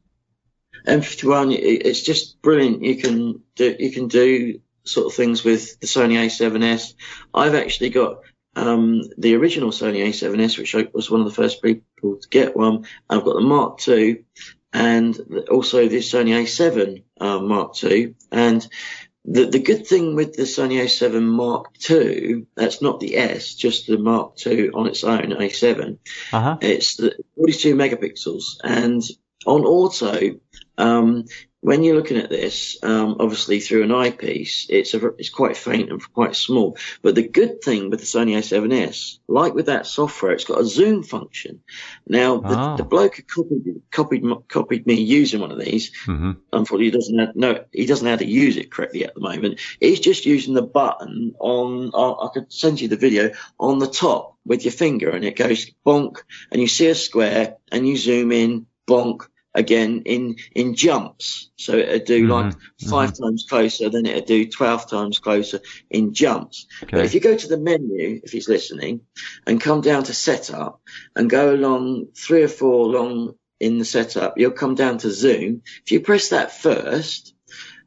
M fifty-one, it- it's just brilliant. You can do, you can do sort of things with the Sony A seven S. I've actually got um, the original Sony A seven S, which I was one of the first people to get one. I've got the Mark two and also the Sony A seven uh, Mark two. And the, the good thing with the Sony A seven Mark two, that's not the S, just the Mark two on its own, A seven. Uh-huh. It's the forty-two megapixels, and on auto, um, when you're looking at this, um, obviously through an eyepiece, it's a, it's quite faint and quite small. But the good thing with the Sony A seven S, like with that software, it's got a zoom function. Now, the, Oh. the bloke who copied, copied, copied me using one of these, Mm-hmm. unfortunately, he doesn't have, no, he doesn't know how to use it correctly at the moment. He's just using the button on, I I could send you the video, on the top with your finger, and it goes bonk, and you see a square, and you zoom in, bonk, again in, in jumps. So it'd do Mhm, like five times closer, then it'd do twelve times closer in jumps. But Okay. if you go to the menu, if he's listening, and come down to setup and go along three or four along in the setup, you'll come down to zoom. If you press that first,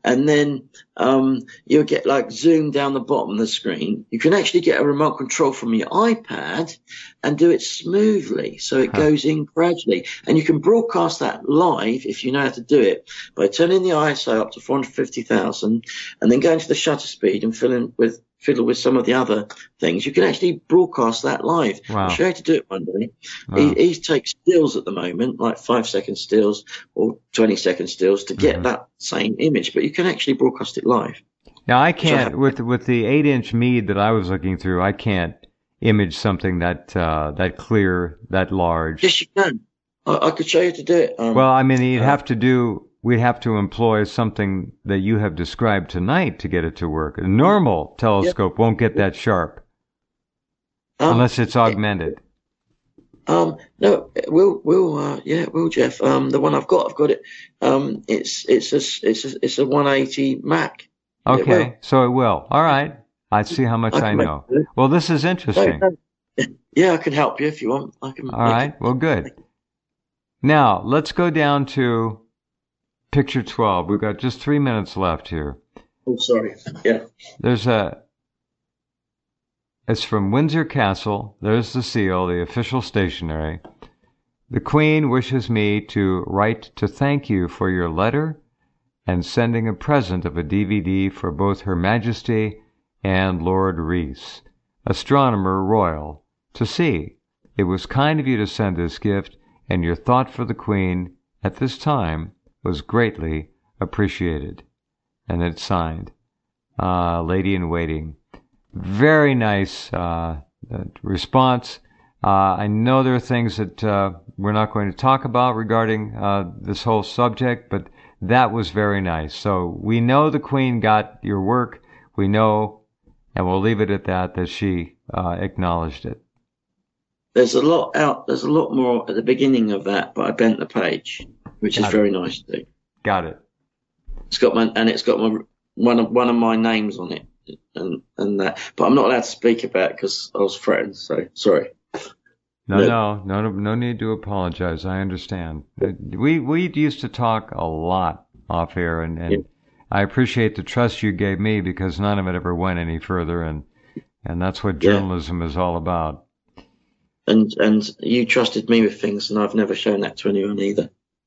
and then um, you'll get like zoom down the bottom of the screen. You can actually get a remote control from your iPad and do it smoothly, so it huh. goes in gradually. And you can broadcast that live if you know how to do it by turning the I S O up to four hundred fifty thousand and then going to the shutter speed and filling with fiddle with some of the other things. You can actually broadcast that live. Wow. I'll show you how to do it one day. Wow. He, he takes stills at the moment, like five second stills or twenty second stills to get mm-hmm. that same image, but you can actually broadcast it live. Now I can't, with with the eight inch Meade that I was looking through, I can't image something that uh, that clear, that large. Yes, you can. I, I could show you how to do it. Um, well, I mean, you'd uh, have to do, we'd have to employ something that you have described tonight to get it to work. A normal telescope yeah. won't get that sharp um, unless it's augmented. Um, no, we'll, we'll, uh, yeah, we'll, Jeff. Um, the one I've got, I've got it. Um, it's, it's a, it's a, it's a one eighty Mac. Okay, it so it will. All right. I see how much I, I know. Well, this is interesting. No, no. Yeah, I can help you if you want. I can. All right. Well, good. Now let's go down to picture twelve. We've got just three minutes left here. Oh, sorry. Yeah. There's a. It's from Windsor Castle. There's the seal, the official stationery. The Queen wishes me to write to thank you for your letter and sending a present of a D V D for both Her Majesty and Lord Rees, Astronomer Royal, to see. It was kind of you to send this gift, and your thought for the Queen at this time was greatly appreciated. And it's signed, uh, Lady in Waiting. Very nice uh, response. Uh, I know there are things that uh, we're not going to talk about regarding uh, this whole subject, but that was very nice. So we know the Queen got your work. We know, and we'll leave it at that, that she uh, acknowledged it. There's a lot out. There's a lot more at the beginning of that, but I bent the page, which got is it. Very nice too. Got it. It's got my and it's got my one of one of my names on it, and and that. But I'm not allowed to speak about it because I was threatened. So sorry. No, no, no, no, no need to apologize. I understand. We we used to talk a lot off air, and, and yeah. I appreciate the trust you gave me because none of it ever went any further, and and that's what journalism yeah. is all about. And and you trusted me with things, and I've never shown that to anyone either.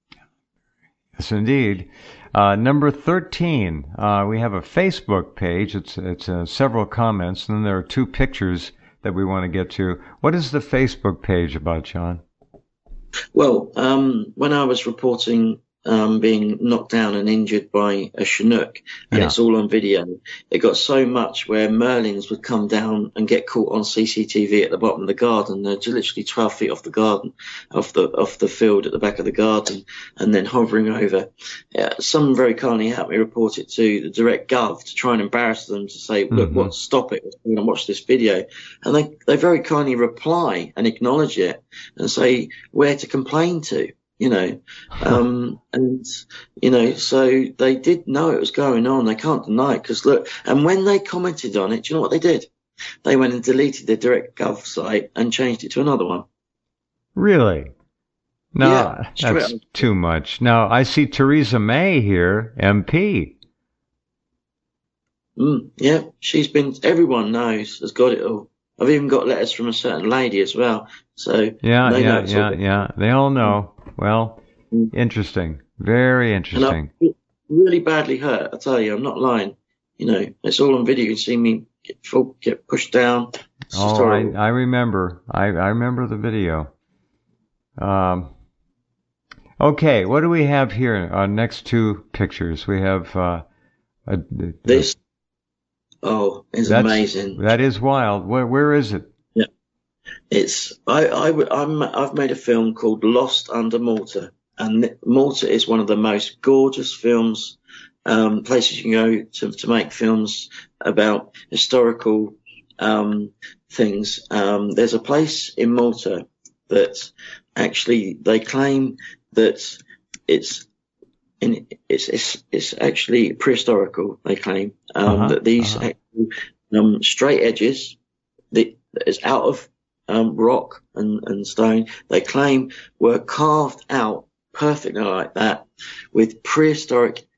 Yes, indeed. Uh, number thirteen, uh, we have a Facebook page. It's it's uh, several comments, and then there are two pictures that we want to get to. What is the Facebook page about, John? Well, um, when I was reporting um, being knocked down and injured by a Chinook, and yeah. it's all on video, it got so much where Merlins would come down and get caught on C C T V at the bottom of the garden. They're literally twelve feet off the garden, off the off the field at the back of the garden, and then hovering over. Yeah, someone very kindly helped me report it to the Direct Gov to try and embarrass them to say, look, mm-hmm. what, stop it, we're going to watch this video. And they, they very kindly reply and acknowledge it and say where to complain to. You know, um, and, you know, so they did know it was going on. They can't deny it because look, and when they commented on it, do you know what they did? They went and deleted their Direct Gov site and changed it to another one. Really? No, yeah, that's up. Too much. Now, I see Theresa May here, M P. Mm, yeah, she's been, everyone knows, has got it all. I've even got letters from a certain lady as well. So yeah, yeah, yeah, yeah. They all know. Well, mm. interesting. Very interesting. And I'm really badly hurt. I tell you, I'm not lying. You know, it's all on video. You can see me get full, get pushed down. It's oh, I, I remember. I, I remember the video. Um. Okay, what do we have here? Our next two pictures. We have uh, a, a, this. Oh, it's amazing. That is wild. Where where is it? Yeah, it's I I I'm, I've made a film called Lost Under Malta, and Malta is one of the most gorgeous films um, places you can go to to make films about historical um, things. Um, there's a place in Malta that actually they claim that it's. In, it's, it's, it's actually prehistorical, they claim, um, uh-huh, that these uh-huh. actual, um, straight edges that is out of um, rock and, and stone, they claim were carved out perfectly like that with prehistoric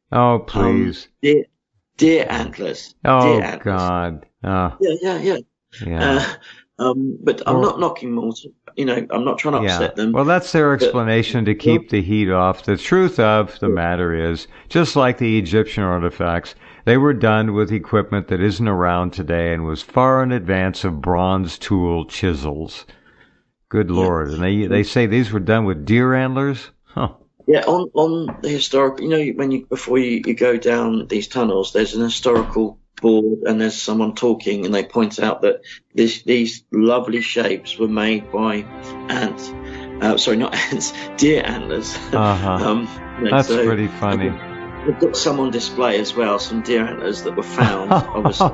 Oh, please. Um, deer, deer antlers. Oh, deer antlers. God. Oh. Yeah, yeah, yeah. Yeah. Uh, um, but I'm or, not knocking Malta. You know, I'm not trying to yeah. upset them. Well, that's their explanation but, to keep the heat off. The truth of the yeah. matter is, just like the Egyptian artifacts, they were done with equipment that isn't around today and was far in advance of bronze tool chisels. Good Lord. Yeah. And they they say these were done with deer antlers? Huh. Yeah, on, on the historic, you know, when you, before you, you go down these tunnels, there's an historical board and there's someone talking and they point out that this, these lovely shapes were made by ants. Uh, sorry, not ants, deer antlers. Uh-huh. um, you know, That's so, pretty funny. We've got some on display as well, some deer antlers that were found, obviously.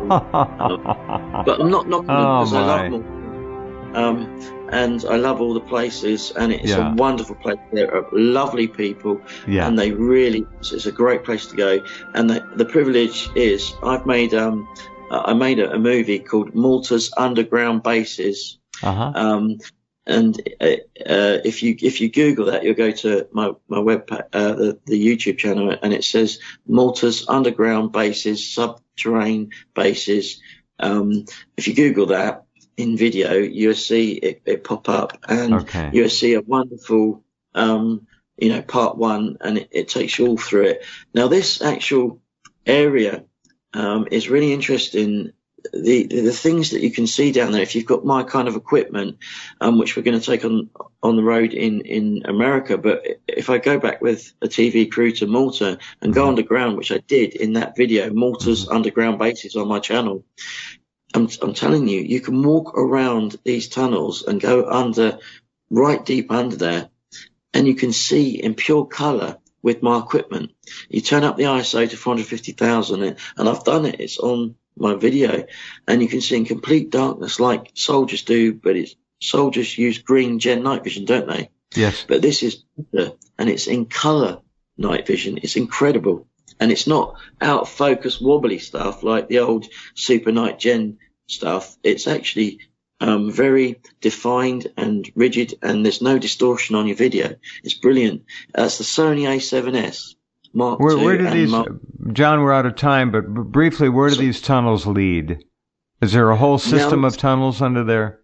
um, but I'm not knocking them because oh, I love them. Um, and I love all the places, and it's yeah. a wonderful place. There are lovely people, yeah. and they really, it's a great place to go. And the, the privilege is, I've made, um, I made a, a movie called Malta's Underground Bases. Uh-huh. Um, and uh, uh, if you if you Google that, you'll go to my my web uh, the the YouTube channel, and it says Malta's Underground Bases, Subterranean Bases. Um, if you Google that in video, you'll see it, it pop up, and okay. you'll see a wonderful, um, you know, part one, and it, it takes you all through it. Now, this actual area um, is really interesting. The, the the things that you can see down there, if you've got my kind of equipment, um, which we're going to take on on the road in in America. But if I go back with a T V crew to Malta and go underground, which I did in that video, Malta's Underground Bases on my channel, I'm I'm telling you, you can walk around these tunnels and go under, right deep under there, and you can see in pure colour with my equipment. You turn up the I S O to four hundred fifty thousand, and I've done it. It's on my video, and you can see in complete darkness like soldiers do, but it's soldiers use green gen night vision, don't they? Yes. But this is better, and it's in colour night vision. It's incredible, and it's not out of focus wobbly stuff like the old super night gen stuff. It's actually um very defined and rigid, and there's no distortion on your video. It's brilliant. That's the Sony A seven S Mark where, two. where do these, Mark- John, we're out of time, but briefly, where do these tunnels lead? Is there a whole system now, of tunnels under there?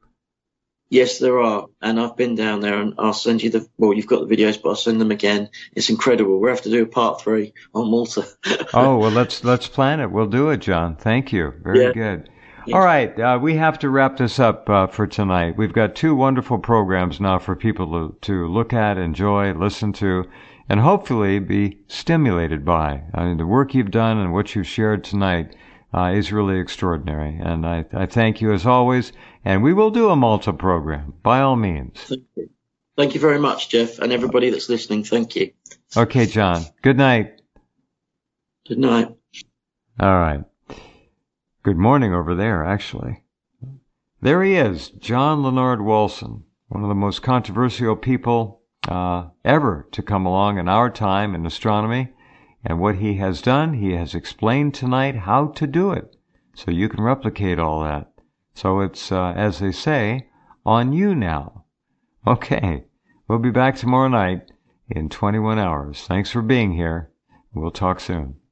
Yes, there are, and I've been down there, and I'll send you the, well, you've got the videos, but I'll send them again. It's incredible. We'll have to do a part three on Malta. Oh, well, let's let's plan it. We'll do it, John. Thank you. Very yeah. good. Yeah. All right, uh, we have to wrap this up uh, for tonight. We've got two wonderful programs now for people to, to look at, enjoy, listen to, and hopefully be stimulated by. I mean, the work you've done and what you've shared tonight uh, is really extraordinary. And I, I thank you as always. And we will do a Malta program, by all means. Thank you. Thank you very much, Jeff, and everybody that's listening. Thank you. Okay, John. Good night. Good night. All right. Good morning over there, actually. There he is, John Leonard Walson, one of the most controversial people Uh, ever to come along in our time in astronomy. And what he has done, he has explained tonight how to do it. So you can replicate all that. So it's, uh, as they say, on you now. Okay, we'll be back tomorrow night in twenty-one hours. Thanks for being here. We'll talk soon.